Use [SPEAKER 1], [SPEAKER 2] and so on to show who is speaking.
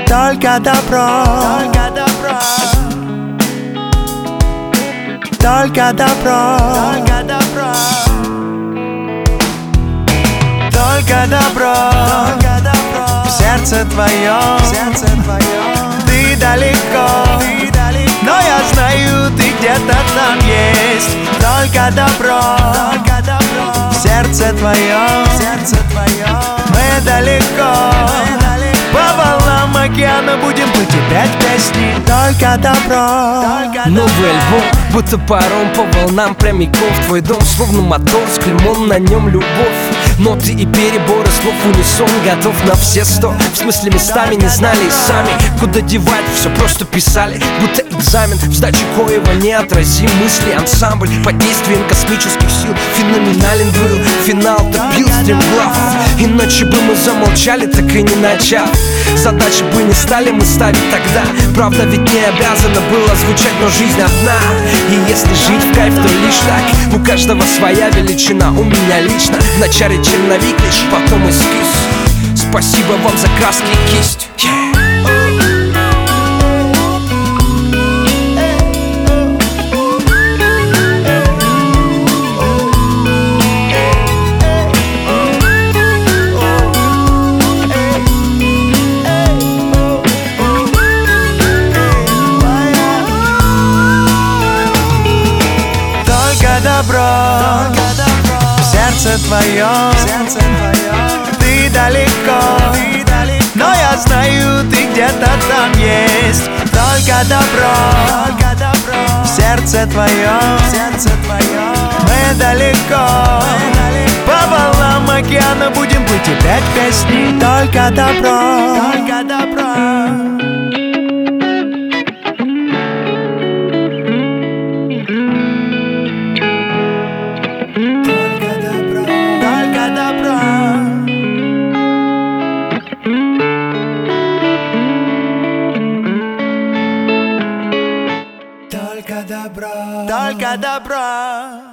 [SPEAKER 1] Только добро, только добро, только добро, только добро, только добро, только добро. В сердце твоем, ты далеко, но я знаю, ты где-то там есть. Только добро, только добро. В сердце твоем, мы далеко. По волнам океана будем плыть опять песни. Только добро, только добро.
[SPEAKER 2] Новый альбом, будто паром по волнам прямиком в твой дом. Словно мотор с клеймом на нем любовь. Ноты и переборы слов в унисон. Готов на все 100. В смысле местами не знали и сами куда девать, все просто писали. Будто экзамен, в сдаче коего неотразим. Мысли ансамбль под действием космических сил. Феноменален был, финал топил стремглав. Иначе бы мы замолчали, так и не начав. Задачи бы не стали мы ставить тогда. Правда ведь не обязана была звучать, но жизнь одна. И если жить в кайф, то лишь так. У каждого своя величина, у меня лично. Вначале черновик, лишь потом эскиз. Спасибо вам за краски и кисть.
[SPEAKER 1] Добро, в сердце твоем, ты далеко, но я знаю, ты где-то там есть. Только добро, в сердце твоем, мы далеко. По волнам океана будем плыть опять песни. Только добро, только добро. Только добро, только добро.